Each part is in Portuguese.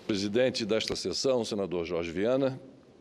Presidente desta sessão, senador Jorge Viana,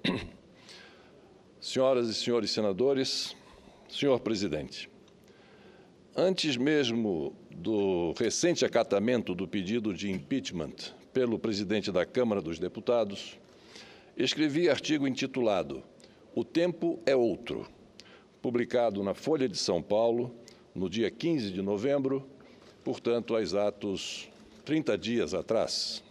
senhoras e senhores senadores, senhor presidente, antes mesmo do recente acatamento do pedido de impeachment pelo presidente da Câmara dos Deputados, escrevi artigo intitulado "O Tempo é Outro", publicado na Folha de São Paulo, no dia 15 de novembro, portanto, há exatos 30 dias atrás.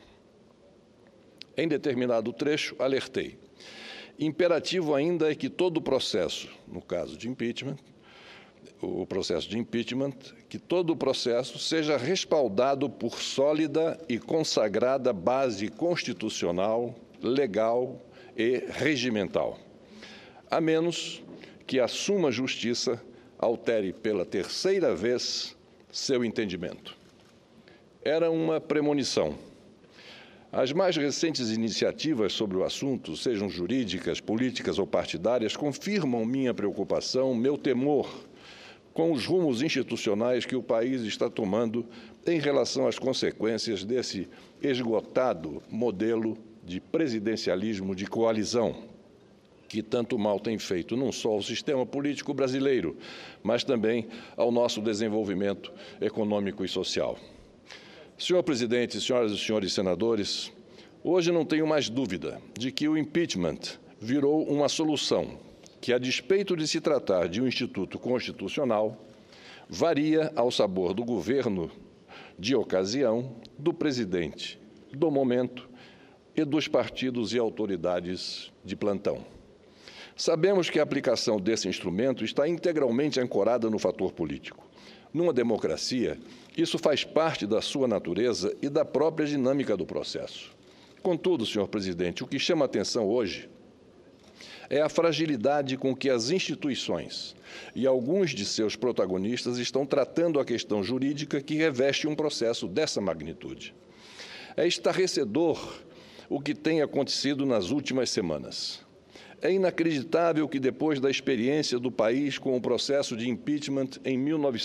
Em determinado trecho, alertei. Imperativo ainda é que todo o processo, no caso de impeachment, o processo de impeachment, que todo o processo seja respaldado por sólida e consagrada base constitucional, legal e regimental, a menos que a suma justiça altere pela terceira vez seu entendimento. Era uma premonição. As mais recentes iniciativas sobre o assunto, sejam jurídicas, políticas ou partidárias, confirmam minha preocupação, meu temor com os rumos institucionais que o país está tomando em relação às consequências desse esgotado modelo de presidencialismo de coalizão, que tanto mal tem feito não só ao sistema político brasileiro, mas também ao nosso desenvolvimento econômico e social. Senhor presidente, senhoras e senhores senadores, hoje não tenho mais dúvida de que o impeachment virou uma solução que, a despeito de se tratar de um instituto constitucional, varia ao sabor do governo de ocasião, do presidente do momento e dos partidos e autoridades de plantão. Sabemos que a aplicação desse instrumento está integralmente ancorada no fator político. Numa democracia, isso faz parte da sua natureza e da própria dinâmica do processo. Contudo, senhor presidente, o que chama a atenção hoje é a fragilidade com que as instituições e alguns de seus protagonistas estão tratando a questão jurídica que reveste um processo dessa magnitude. É estarrecedor o que tem acontecido nas últimas semanas. É inacreditável que, depois da experiência do país com o processo de impeachment em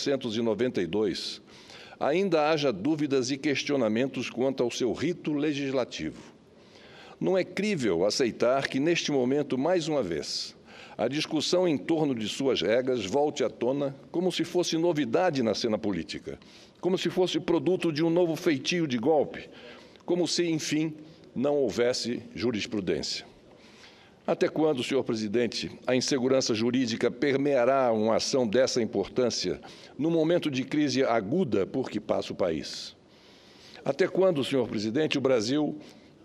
1992, ainda haja dúvidas e questionamentos quanto ao seu rito legislativo. Não é crível aceitar que, neste momento, mais uma vez, a discussão em torno de suas regras volte à tona como se fosse novidade na cena política, como se fosse produto de um novo feitio de golpe, como se, enfim, não houvesse jurisprudência. Até quando, senhor presidente, a insegurança jurídica permeará uma ação dessa importância no momento de crise aguda por que passa o país? Até quando, senhor presidente, o Brasil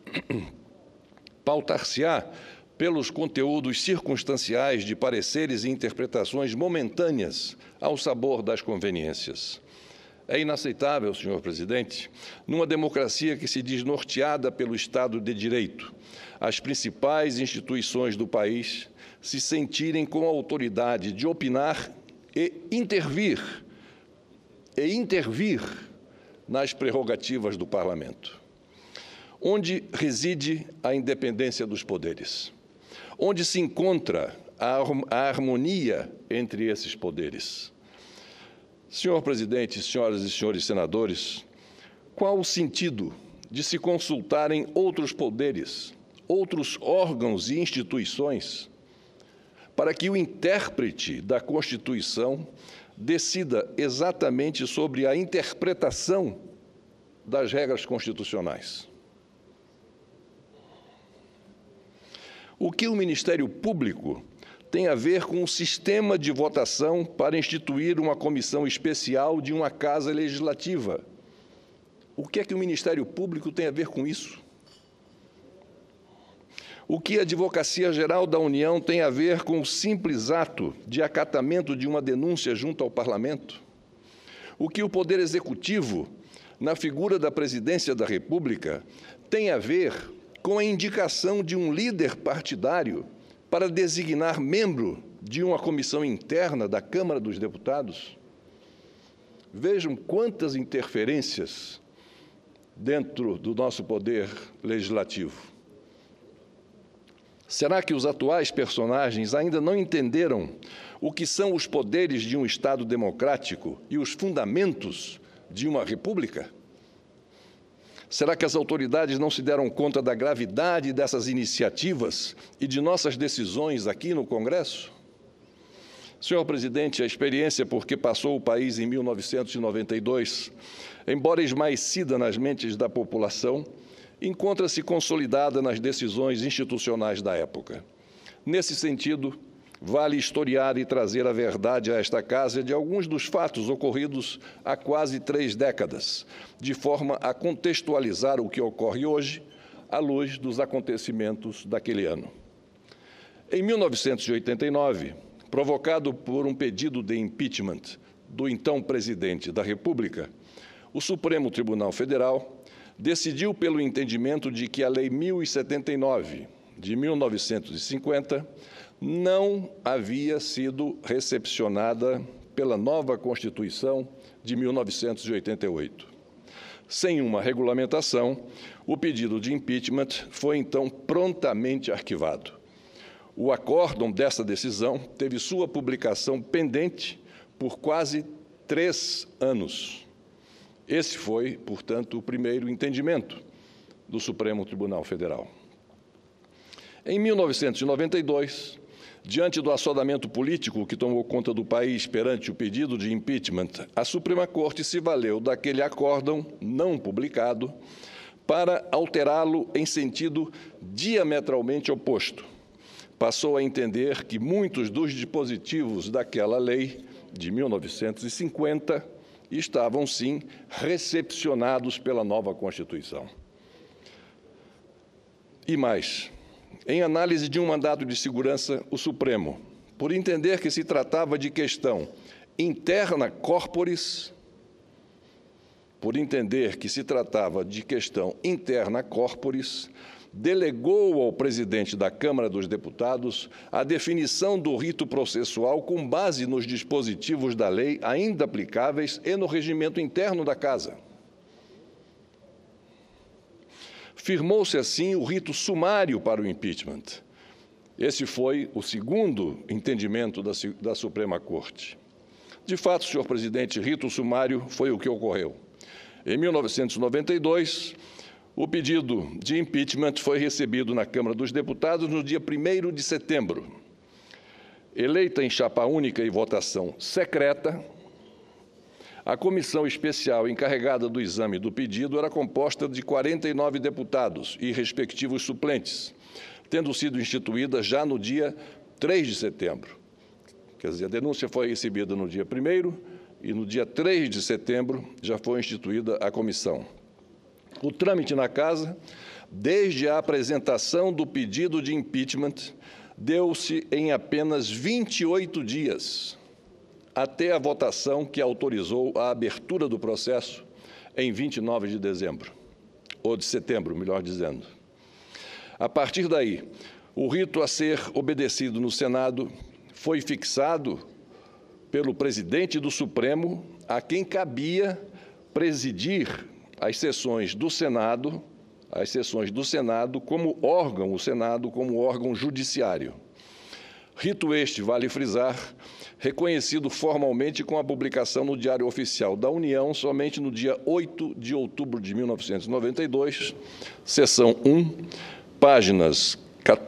pautar-se-á pelos conteúdos circunstanciais de pareceres e interpretações momentâneas ao sabor das conveniências? É inaceitável, senhor presidente, numa democracia que se diz norteada pelo Estado de Direito, as principais instituições do país se sentirem com a autoridade de opinar e intervir nas prerrogativas do Parlamento. Onde reside a independência dos poderes? Onde se encontra a harmonia entre esses poderes? Senhor presidente, senhoras e senhores senadores, qual o sentido de se consultarem outros poderes, outros órgãos e instituições, para que o intérprete da Constituição decida exatamente sobre a interpretação das regras constitucionais? O que o Ministério Público tem a ver com o sistema de votação para instituir uma comissão especial de uma casa legislativa? O que é que o Ministério Público tem a ver com isso? O que a Advocacia Geral da União tem a ver com o simples ato de acatamento de uma denúncia junto ao Parlamento? O que o Poder Executivo, na figura da Presidência da República, tem a ver com a indicação de um líder partidário para designar membro de uma comissão interna da Câmara dos Deputados? Vejam quantas interferências dentro do nosso poder legislativo. Será que os atuais personagens ainda não entenderam o que são os poderes de um Estado democrático e os fundamentos de uma república? Será que as autoridades não se deram conta da gravidade dessas iniciativas e de nossas decisões aqui no Congresso? Senhor presidente, a experiência por que passou o país em 1992, embora esmaecida nas mentes da população, encontra-se consolidada nas decisões institucionais da época. Nesse sentido, vale historiar e trazer a verdade a esta casa de alguns dos fatos ocorridos há quase 3 décadas, de forma a contextualizar o que ocorre hoje à luz dos acontecimentos daquele ano. Em 1989, provocado por um pedido de impeachment do então presidente da República, o Supremo Tribunal Federal decidiu pelo entendimento de que a Lei 1079, de 1950, não havia sido recepcionada pela nova Constituição de 1988. Sem uma regulamentação, o pedido de impeachment foi então prontamente arquivado. O acórdão dessa decisão teve sua publicação pendente por quase 3 anos. Esse foi, portanto, o primeiro entendimento do Supremo Tribunal Federal. Em 1992, diante do assodamento político que tomou conta do país perante o pedido de impeachment, a Suprema Corte se valeu daquele acórdão não publicado para alterá-lo em sentido diametralmente oposto. Passou a entender que muitos dos dispositivos daquela lei de 1950 estavam, sim, recepcionados pela nova Constituição. E mais, em análise de um mandato de segurança, o Supremo, por entender que se tratava de questão interna corporis, delegou ao presidente da Câmara dos Deputados a definição do rito processual com base nos dispositivos da lei ainda aplicáveis e no regimento interno da Casa. Firmou-se, assim, o rito sumário para o impeachment. Esse foi o segundo entendimento da Suprema Corte. De fato, senhor presidente, rito sumário foi o que ocorreu. Em 1992, o pedido de impeachment foi recebido na Câmara dos Deputados no dia 1º de setembro. Eleita em chapa única e votação secreta, a comissão especial encarregada do exame do pedido era composta de 49 deputados e respectivos suplentes, tendo sido instituída já no dia 3 de setembro. Quer dizer, a denúncia foi recebida no dia 1º e no dia 3 de setembro já foi instituída a comissão. O trâmite na Casa, desde a apresentação do pedido de impeachment, deu-se em apenas 28 dias, até a votação que autorizou a abertura do processo em 29 de dezembro, ou de setembro, melhor dizendo. A partir daí, o rito a ser obedecido no Senado foi fixado pelo presidente do Supremo, a quem cabia presidir as sessões do Senado como órgão, o Senado como órgão judiciário. Rito este, vale frisar, reconhecido formalmente com a publicação no Diário Oficial da União somente no dia 8 de outubro de 1992, seção 1, páginas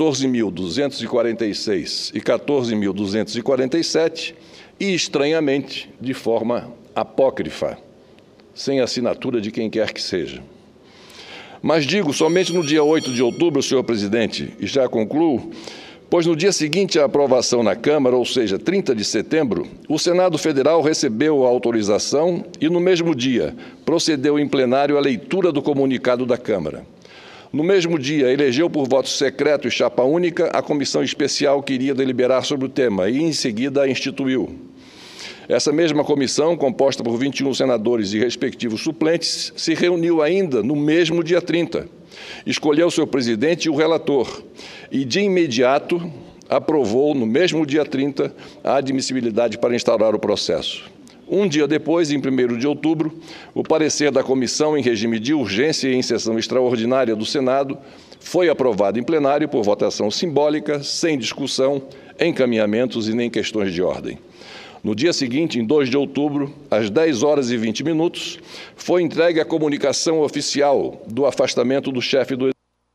14.246 e 14.247, e, estranhamente, de forma apócrifa, sem assinatura de quem quer que seja. Mas digo somente no dia 8 de outubro, senhor presidente, e já concluo, pois no dia seguinte à aprovação na Câmara, ou seja, 30 de setembro, o Senado Federal recebeu a autorização e, no mesmo dia, procedeu em plenário à leitura do comunicado da Câmara. No mesmo dia, elegeu por voto secreto e chapa única a comissão especial que iria deliberar sobre o tema e, em seguida, a instituiu. Essa mesma comissão, composta por 21 senadores e respectivos suplentes, se reuniu ainda no mesmo dia 30. Escolheu seu presidente e o relator e, de imediato, aprovou, no mesmo dia 30, a admissibilidade para instaurar o processo. Um dia depois, em 1º de outubro, o parecer da comissão em regime de urgência e em sessão extraordinária do Senado foi aprovado em plenário por votação simbólica, sem discussão, encaminhamentos e nem questões de ordem. No dia seguinte, em 2 de outubro, às 10 horas e 20 minutos, foi entregue a comunicação oficial do afastamento do chefe do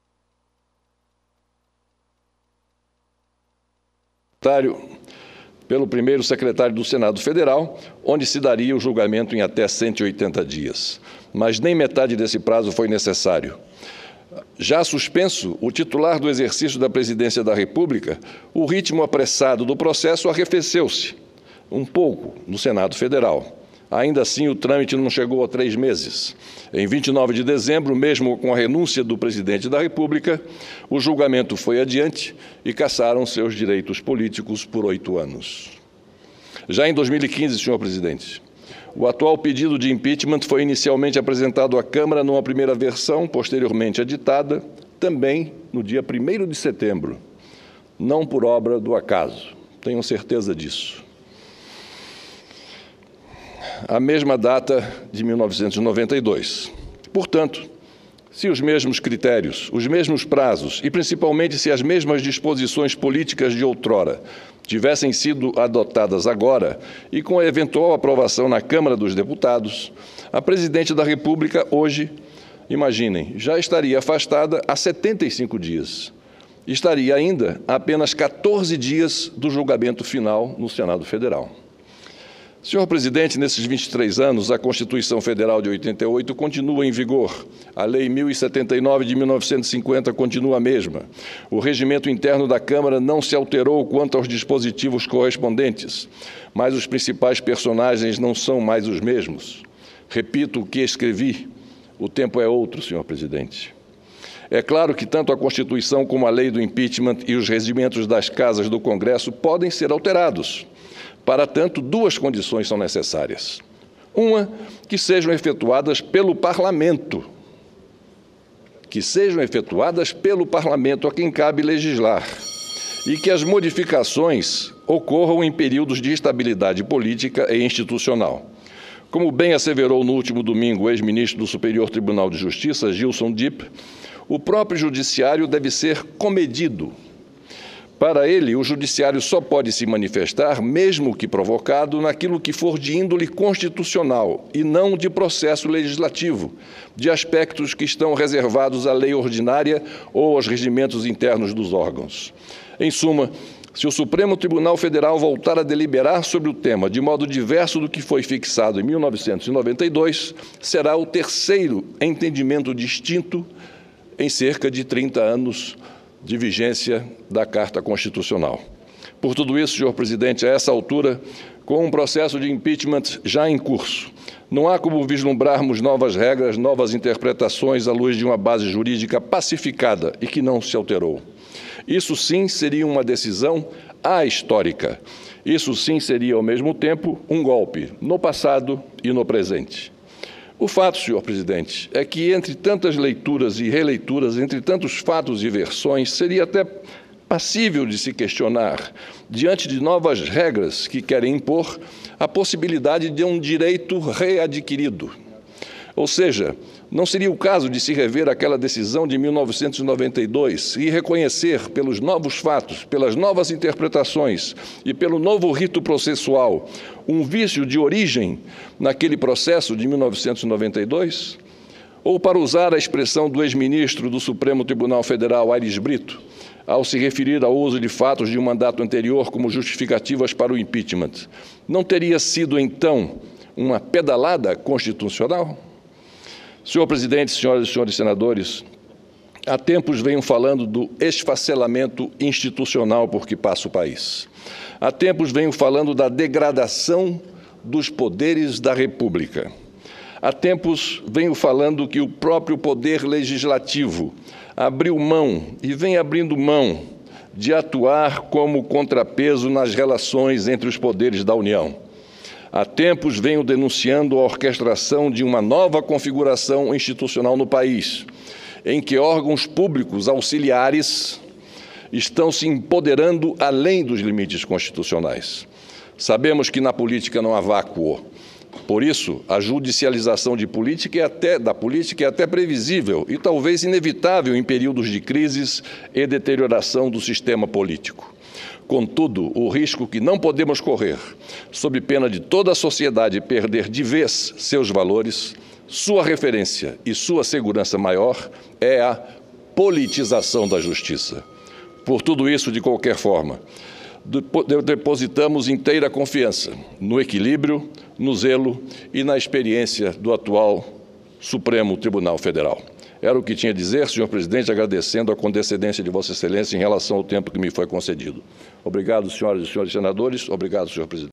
pelo primeiro secretário do Senado Federal, onde se daria o julgamento em até 180 dias. Mas nem metade desse prazo foi necessário. Já suspenso o titular do exercício da presidência da República, o ritmo apressado do processo arrefeceu-se um pouco no Senado Federal. Ainda assim, o trâmite não chegou a 3 meses. Em 29 de dezembro, mesmo com a renúncia do presidente da República, o julgamento foi adiante e cassaram seus direitos políticos por 8 anos. Já em 2015, senhor presidente, o atual pedido de impeachment foi inicialmente apresentado à Câmara numa primeira versão, posteriormente editada, também no dia 1º de setembro, não por obra do acaso, tenho certeza disso. A mesma data de 1992. Portanto, se os mesmos critérios, os mesmos prazos e, principalmente, se as mesmas disposições políticas de outrora tivessem sido adotadas agora e com a eventual aprovação na Câmara dos Deputados, a presidente da República hoje, imaginem, já estaria afastada há 75 dias. Estaria ainda a apenas 14 dias do julgamento final no Senado Federal. Senhor presidente, nesses 23 anos, a Constituição Federal de 88 continua em vigor. A Lei 1079 de 1950 continua a mesma. O regimento interno da Câmara não se alterou quanto aos dispositivos correspondentes, mas os principais personagens não são mais os mesmos. Repito o que escrevi. O tempo é outro, senhor presidente. É claro que tanto a Constituição como a lei do impeachment e os regimentos das casas do Congresso podem ser alterados. Para tanto, 2 condições são necessárias. Uma, que sejam efetuadas pelo Parlamento. Que sejam efetuadas pelo Parlamento, a quem cabe legislar. E que as modificações ocorram em períodos de estabilidade política e institucional. Como bem asseverou no último domingo o ex-ministro do Superior Tribunal de Justiça, Gilson Dipp, o próprio judiciário deve ser comedido. Para ele, o judiciário só pode se manifestar, mesmo que provocado, naquilo que for de índole constitucional e não de processo legislativo, de aspectos que estão reservados à lei ordinária ou aos regimentos internos dos órgãos. Em suma, se o Supremo Tribunal Federal voltar a deliberar sobre o tema de modo diverso do que foi fixado em 1992, será o 3º entendimento distinto em cerca de 30 anos de vigência da Carta Constitucional. Por tudo isso, senhor presidente, a essa altura, com um processo de impeachment já em curso, não há como vislumbrarmos novas regras, novas interpretações à luz de uma base jurídica pacificada e que não se alterou. Isso sim seria uma decisão ahistórica. Isso sim seria, ao mesmo tempo, um golpe no passado e no presente. O fato, senhor presidente, é que entre tantas leituras e releituras, entre tantos fatos e versões, seria até passível de se questionar, diante de novas regras que querem impor, a possibilidade de um direito readquirido. Ou seja, não seria o caso de se rever aquela decisão de 1992 e reconhecer, pelos novos fatos, pelas novas interpretações e pelo novo rito processual, um vício de origem naquele processo de 1992? Ou, para usar a expressão do ex-ministro do Supremo Tribunal Federal, Aires Brito, ao se referir ao uso de fatos de um mandato anterior como justificativas para o impeachment, não teria sido, então, uma pedalada constitucional? Senhor presidente, senhoras e senhores senadores, há tempos venho falando do esfacelamento institucional por que passa o país. Há tempos venho falando da degradação dos poderes da República. Há tempos venho falando que o próprio poder legislativo abriu mão e vem abrindo mão de atuar como contrapeso nas relações entre os poderes da União. Há tempos venho denunciando a orquestração de uma nova configuração institucional no país, em que órgãos públicos auxiliares estão se empoderando além dos limites constitucionais. Sabemos que na política não há vácuo. Por isso, a judicialização da política é até previsível e talvez inevitável em períodos de crises e deterioração do sistema político. Contudo, o risco que não podemos correr, sob pena de toda a sociedade perder de vez seus valores, sua referência e sua segurança maior, é a politização da justiça. Por tudo isso, de qualquer forma, depositamos inteira confiança no equilíbrio, no zelo e na experiência do atual Supremo Tribunal Federal. Era o que tinha a dizer, senhor presidente, agradecendo a condescendência de Vossa Excelência em relação ao tempo que me foi concedido. Obrigado, senhoras e senhores senadores. Obrigado, senhor presidente.